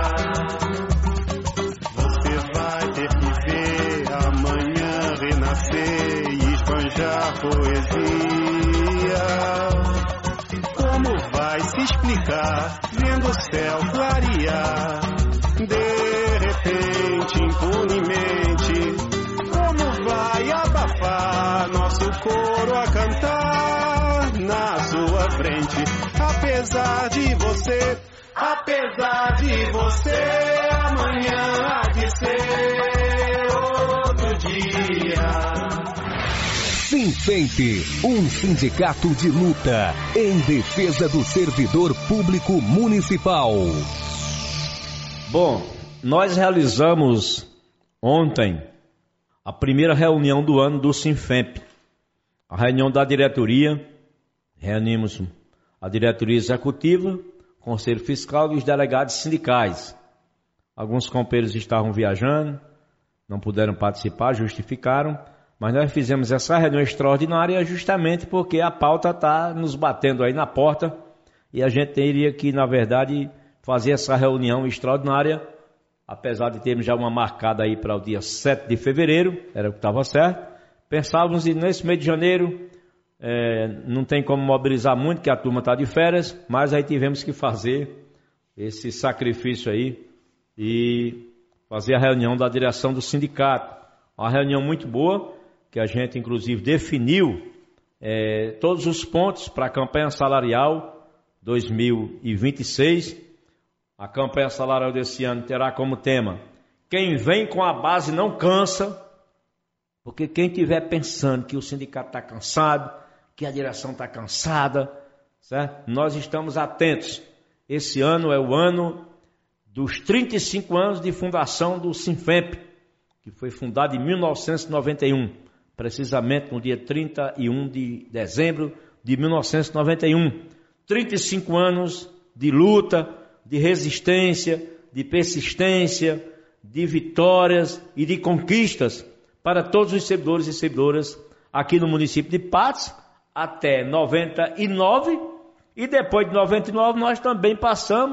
Você vai ter que ver amanhã renascer e esbanjar poesia. Como vai se explicar vendo o céu clarear de repente, impunemente? Como vai abafar nosso coro a cantar na sua frente? Apesar de você, amanhã há de ser outro dia. Sinfemp, um sindicato de luta em defesa do servidor público municipal. Bom, nós realizamos ontem a primeira reunião do ano do Sinfemp. A reunião da diretoria, reunimos a diretoria executiva, conselho fiscal e os delegados sindicais. Alguns companheiros estavam viajando, não puderam participar, justificaram, mas nós fizemos essa reunião extraordinária justamente porque a pauta está nos batendo aí na porta e a gente teria que, na verdade, fazer essa reunião extraordinária, apesar de termos já uma marcada aí para o dia 7 de fevereiro, era o que estava certo. Pensávamos que nesse mês de janeiro não tem como mobilizar muito, porque a turma está de férias, mas aí tivemos que fazer esse sacrifício aí e fazer a reunião da direção do sindicato. Uma reunião muito boa, que a gente inclusive definiu todos os pontos para a campanha salarial 2026. A campanha salarial desse ano terá como tema: quem vem com a base não cansa, porque quem estiver pensando que o sindicato está cansado, que a direção está cansada, certo? Nós estamos atentos. Esse ano é o ano dos 35 anos de fundação do Sinfemp, que foi fundado em 1991, precisamente no dia 31 de dezembro de 1991. 35 anos de luta, de resistência, de persistência, de vitórias e de conquistas para todos os servidores e servidoras aqui no município de Patos, até 99, e depois de 99 nós também passamos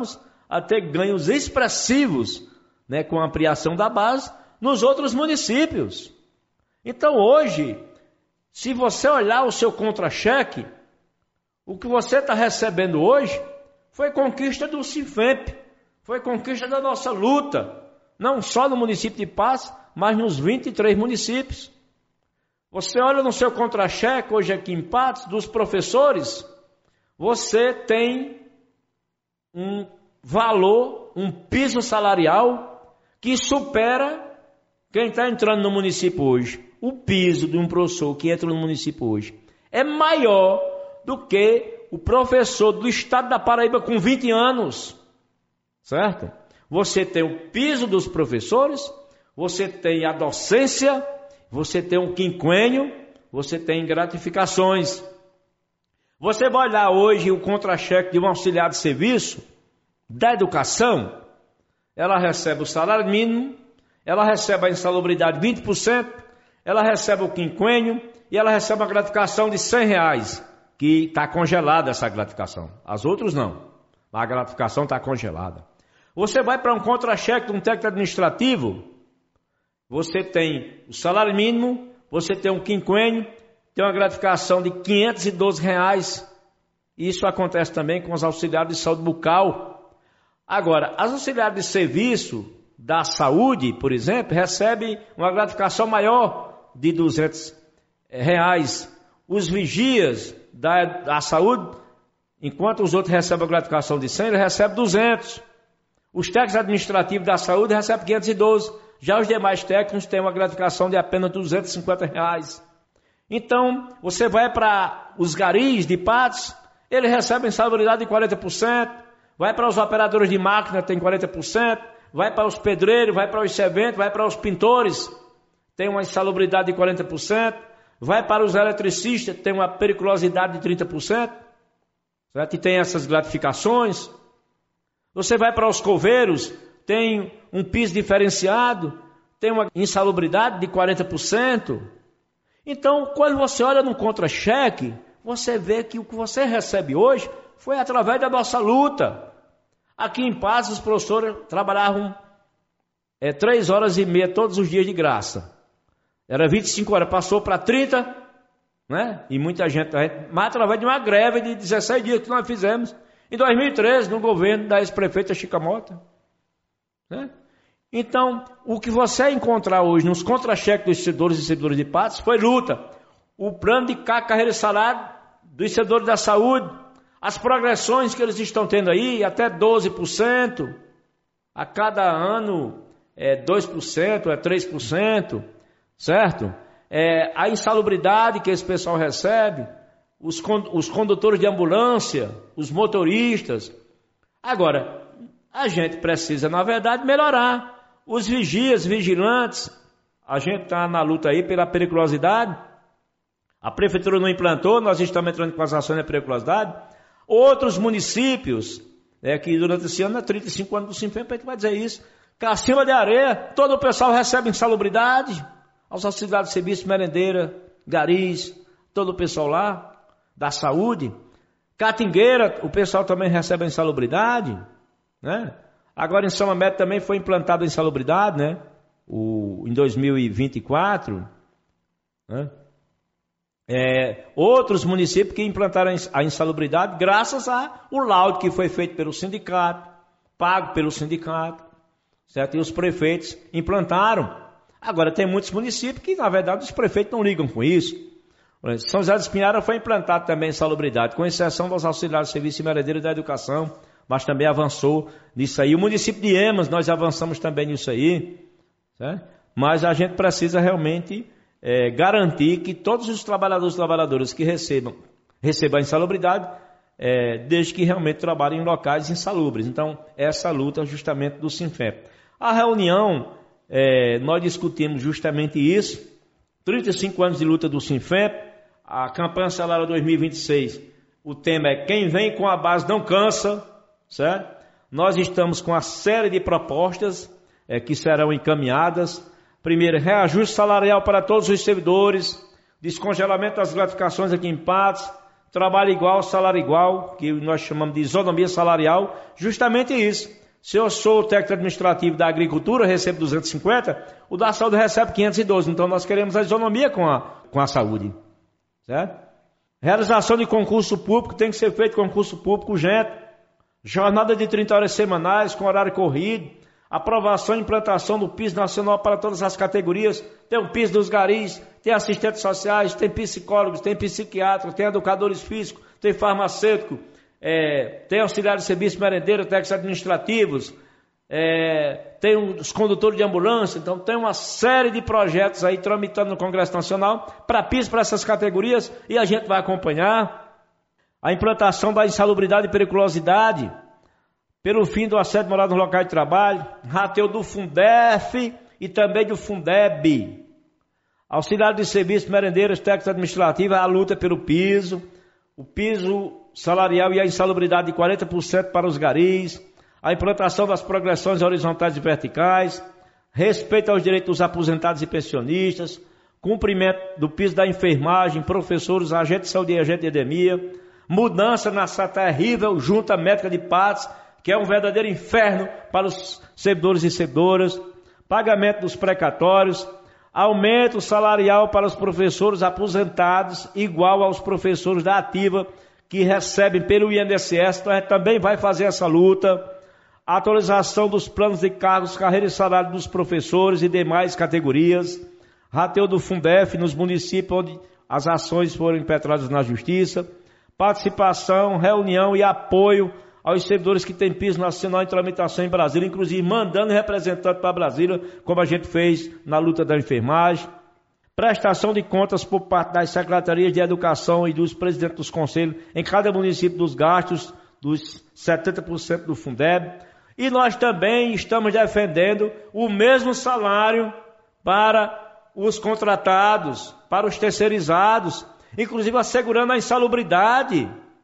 a ter ganhos expressivos, né, com a ampliação da base nos outros municípios. Então hoje, se você olhar o seu contra-cheque, o que você está recebendo hoje foi conquista do Sinfep, foi conquista da nossa luta, não só no município de Patos, mas nos 23 municípios. Você olha no seu contra-cheque hoje aqui em Patos, dos professores, você tem um valor, um piso salarial que supera quem está entrando no município hoje. O piso de um professor que entra no município hoje é maior do que o professor do estado da Paraíba com 20 anos, certo? Você tem o piso dos professores, você tem a docência, você tem um quinquênio, você tem gratificações. Você vai olhar hoje o contra-cheque de um auxiliar de serviço da educação, ela recebe o salário mínimo, ela recebe a insalubridade 20%, ela recebe o quinquênio e ela recebe a gratificação de R$100, que está congelada essa gratificação. As outras não, a gratificação está congelada. Você vai para um contra-cheque de um técnico administrativo, você tem o salário mínimo, você tem um quinquênio, tem uma gratificação de R$512. Isso acontece também com os auxiliares de saúde bucal. Agora, as auxiliares de serviço da saúde, por exemplo, recebem uma gratificação maior de R$200. Os vigias da saúde, enquanto os outros recebem a gratificação de 100, eles recebem 200. Os técnicos administrativos da saúde recebem 512. Já os demais técnicos têm uma gratificação de apenas R$250. Então, você vai para os garis de Patos, eles recebem insalubridade de 40%. Vai para os operadores de máquina, tem 40%. Vai para os pedreiros, vai para os serventes, vai para os pintores, tem uma insalubridade de 40%. Vai para os eletricistas, tem uma periculosidade de 30%. Certo? E tem essas gratificações. Você vai para os coveiros, tem um piso diferenciado, tem uma insalubridade de 40%. Então, quando você olha no contra-cheque, você vê que o que você recebe hoje foi através da nossa luta. Aqui em Patos, os professores trabalhavam 3 horas e meia todos os dias de graça. Era 25 horas, passou para 30, né? E muita gente, mas através de uma greve de 16 dias que nós fizemos em 2013, no governo da ex-prefeita Chica Mota. Né? Então, o que você encontrar hoje nos contra-cheques dos servidores e servidores de Patos foi luta. O plano de carreira e salário dos servidores da saúde, as progressões que eles estão tendo aí, até 12%, a cada ano é 2%, é 3%, certo? A insalubridade que esse pessoal recebe, os condutores de ambulância, os motoristas. Agora, a gente precisa, na verdade, melhorar. Os vigias, vigilantes, a gente está na luta aí pela periculosidade. A prefeitura não implantou, nós estamos entrando com as ações de periculosidade. Outros municípios, que durante esse ano, 35 anos do Sinfep, a gente vai dizer isso. Cacimba de Areia, todo o pessoal recebe insalubridade. Aos auxiliares de serviço, merendeira, garis, todo o pessoal lá, da saúde. Catingueira, o pessoal também recebe a insalubridade, né? Agora em São Amédio também foi implantada a insalubridade, né? Em 2024, né? Outros municípios que implantaram a insalubridade graças ao laudo que foi feito pelo sindicato, pago pelo sindicato, certo? E os prefeitos implantaram. Agora tem muitos municípios que, na verdade, os prefeitos não ligam com isso. São José dos Pinheiros foi implantado também insalubridade, com exceção dos auxiliares de serviço e merendeiros da educação, mas também avançou nisso aí. O município de Emas, nós avançamos também nisso aí, certo? Mas a gente precisa realmente garantir que todos os trabalhadores e trabalhadoras que recebam a insalubridade, desde que realmente trabalhem em locais insalubres. Então, essa luta justamente do Sinfep. A reunião, nós discutimos justamente isso, 35 anos de luta do Sinfep, a campanha salarial 2026, o tema é quem vem com a base não cansa, certo? Nós estamos com a série de propostas que serão encaminhadas. Primeiro, reajuste salarial para todos os servidores, descongelamento das gratificações aqui em Patos, trabalho igual, salário igual, que nós chamamos de isonomia salarial, justamente isso. Se eu sou técnico administrativo da agricultura, recebo 250, o da saúde recebe 512. Então nós queremos a isonomia com a saúde. Certo? Realização de concurso público, tem que ser feito concurso público urgente. Jornada de 30 horas semanais, com horário corrido. Aprovação e implantação do piso nacional para todas as categorias. Tem o piso dos garis, tem assistentes sociais, tem psicólogos, tem psiquiatras, tem educadores físicos, tem farmacêutico, tem auxiliares de serviço merendeiro, técnicos administrativos, tem os condutores de ambulância. Então tem uma série de projetos aí tramitando no Congresso Nacional para piso para essas categorias e a gente vai acompanhar a implantação da insalubridade e periculosidade, pelo fim do assédio moral nos locais de trabalho, rateio do Fundef e também do Fundeb. Auxiliar de serviço, merendeiros, técnicos administrativos, a luta pelo piso, o piso salarial e a insalubridade de 40% para os garis, a implantação das progressões horizontais e verticais, respeito aos direitos dos aposentados e pensionistas, cumprimento do piso da enfermagem, professores, agentes de saúde e agentes de endemia, mudança nessa terrível junta médica de Patos, que é um verdadeiro inferno para os servidores e servidoras, pagamento dos precatórios, aumento salarial para os professores aposentados, igual aos professores da ativa, que recebem pelo INSS, então a gente também vai fazer essa luta, atualização dos planos de cargos, carreira e salário dos professores e demais categorias, rateio do Fundef nos municípios onde as ações foram impetradas na Justiça, participação, reunião e apoio aos servidores que têm piso nacional em tramitação em Brasília, inclusive mandando representante para Brasília, como a gente fez na luta da enfermagem. Prestação de contas por parte das secretarias de educação e dos presidentes dos conselhos em cada município dos gastos dos 70% do Fundeb. E nós também estamos defendendo o mesmo salário para os contratados, para os terceirizados, inclusive assegurando a insalubridade.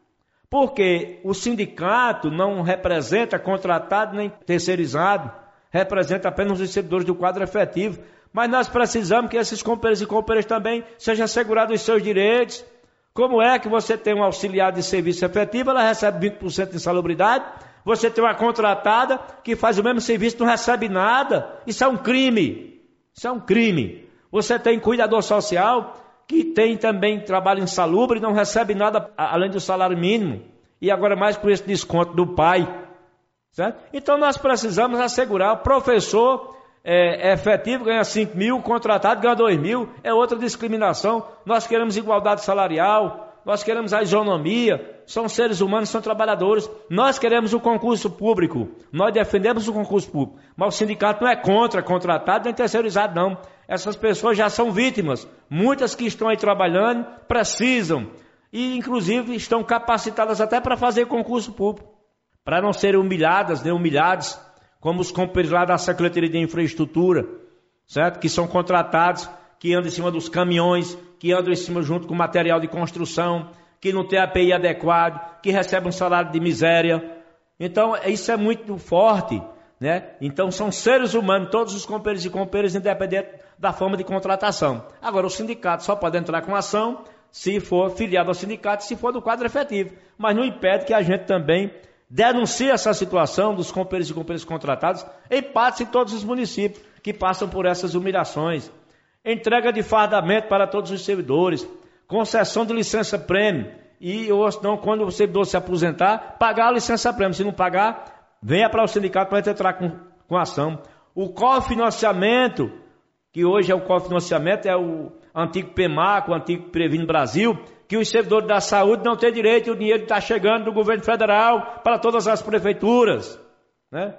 Porque o sindicato não representa contratado nem terceirizado, representa apenas os servidores do quadro efetivo. Mas nós precisamos que esses companheiros e companheiras também sejam assegurados os seus direitos. Como é que você tem um auxiliar de serviço efetivo, ela recebe 20% de insalubridade, você tem uma contratada que faz o mesmo serviço e não recebe nada? Isso é um crime. Isso é um crime. Você tem cuidador social que tem também trabalho insalubre e não recebe nada além do salário mínimo. E agora mais com esse desconto do pai. Certo? Então nós precisamos assegurar o professor efetivo ganha 5 mil, contratado ganha 2 mil. É outra discriminação. Nós queremos igualdade salarial, nós queremos a isonomia. São seres humanos, são trabalhadores. Nós queremos o concurso público. Nós defendemos o concurso público. Mas o sindicato não é contra contratado nem terceirizado, não. Essas pessoas já são vítimas. Muitas que estão aí trabalhando precisam. E, inclusive, estão capacitadas até para fazer concurso público. Para não serem humilhadas, nem humilhados, como os companheiros lá da Secretaria de Infraestrutura, certo? Que são contratados, que andam em cima dos caminhões, que andam em cima junto com material de construção, que não tem API adequado, que recebem um salário de miséria. Então, isso é muito forte, né? Então, são seres humanos, todos os companheiros e companheiras, independente da forma de contratação. Agora, o sindicato só pode entrar com ação se for filiado ao sindicato, se for do quadro efetivo. Mas não impede que a gente também denuncie essa situação dos companheiros e companheiras contratados em Patos e todos os municípios que passam por essas humilhações. Entrega de fardamento para todos os servidores, concessão de licença-prêmio e, ou não, quando o servidor se aposentar, pagar a licença-prêmio. Se não pagar, venha para o sindicato para entrar com ação. O cofinanciamento, que hoje é o cofinanciamento, é o antigo PEMAC, o antigo Previne Brasil, que os servidores da saúde não têm direito e o dinheiro está chegando do governo federal para todas as prefeituras, né?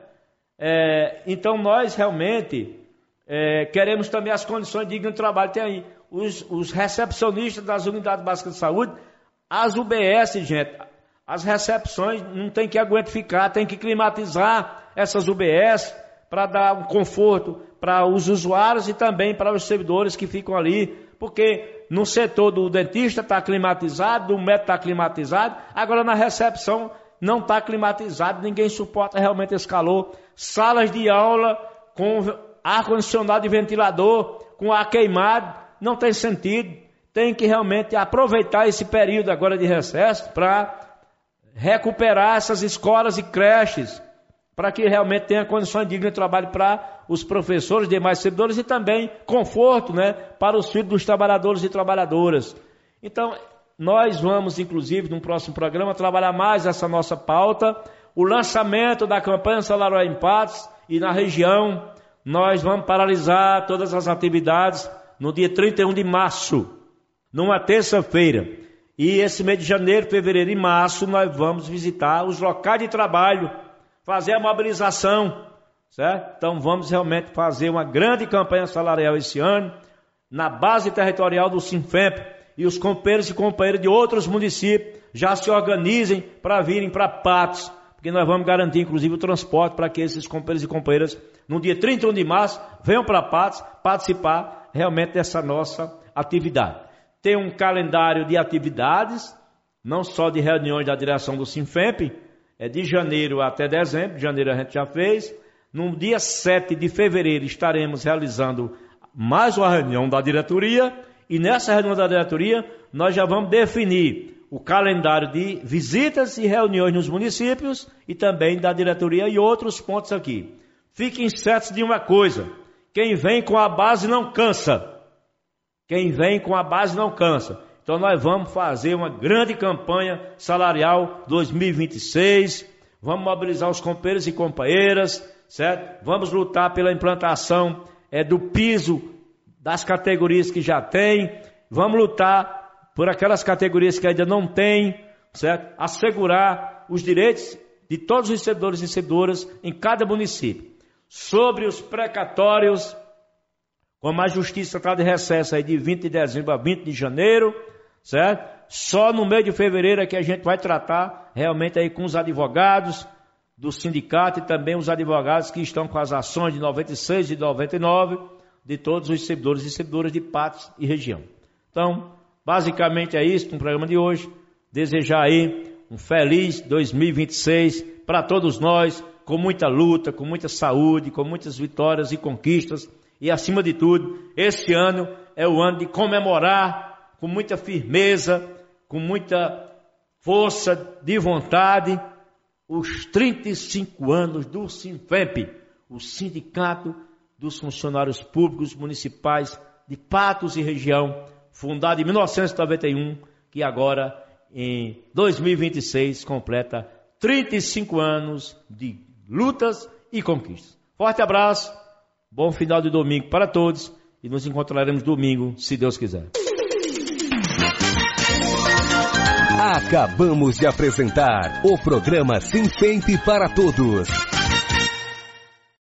Então nós realmente queremos também as condições dignas de trabalho. Tem aí os recepcionistas das unidades básicas de saúde, as UBS, gente, as recepções não tem que aguentar ficar, tem que climatizar essas UBS para dar um conforto para os usuários e também para os servidores que ficam ali, porque no setor do dentista está climatizado, do médico está climatizado, agora na recepção não está climatizado, ninguém suporta realmente esse calor. Salas de aula com ar-condicionado e ventilador, com ar queimado, não tem sentido. Tem que realmente aproveitar esse período agora de recesso para recuperar essas escolas e creches, para que realmente tenha condições dignas de trabalho para os professores, demais servidores e também conforto, né, para os filhos dos trabalhadores e trabalhadoras. Então, nós vamos, inclusive, no próximo programa, trabalhar mais essa nossa pauta, o lançamento da campanha salarial em Patos e na região. Nós vamos paralisar todas as atividades no dia 31 de março, numa terça-feira. E esse mês de janeiro, fevereiro e março, nós vamos visitar os locais de trabalho, fazer a mobilização, certo? Então vamos realmente fazer uma grande campanha salarial esse ano, na base territorial do Sinfemp, e os companheiros e companheiras de outros municípios já se organizem para virem para Patos, porque nós vamos garantir inclusive o transporte para que esses companheiros e companheiras, no dia 31 de março, venham para Patos participar realmente dessa nossa atividade. Tem um calendário de atividades, não só de reuniões da direção do Sinfemp, de janeiro até dezembro. De janeiro a gente já fez. No dia 7 de fevereiro estaremos realizando mais uma reunião da diretoria, e nessa reunião da diretoria nós já vamos definir o calendário de visitas e reuniões nos municípios e também da diretoria e outros pontos aqui. Fiquem certos de uma coisa: quem vem com a base não cansa. Quem vem com a base não cansa. Então nós vamos fazer uma grande campanha salarial 2026, vamos mobilizar os companheiros e companheiras, certo? Vamos lutar pela implantação do piso das categorias que já tem, vamos lutar por aquelas categorias que ainda não tem, certo? Assegurar os direitos de todos os servidores e servidoras em cada município. Sobre os precatórios, como a justiça está de recesso aí de 20 de dezembro a 20 de janeiro, certo? Só no mês de fevereiro é que a gente vai tratar realmente aí com os advogados do sindicato e também os advogados que estão com as ações de 96 e 99 de todos os servidores e servidoras de Patos e região. Então, basicamente é isso no programa de hoje. Desejar aí um feliz 2026 para todos nós, com muita luta, com muita saúde, com muitas vitórias e conquistas. E acima de tudo, esse ano é o ano de comemorar com muita firmeza, com muita força de vontade, os 35 anos do Sinfemp, o Sindicato dos Funcionários Públicos Municipais de Patos e região, fundado em 1991, que agora em 2026 completa 35 anos de lutas e conquistas. Forte abraço, bom final de domingo para todos e nos encontraremos domingo, se Deus quiser. Acabamos de apresentar o programa Sinfemp para Todos.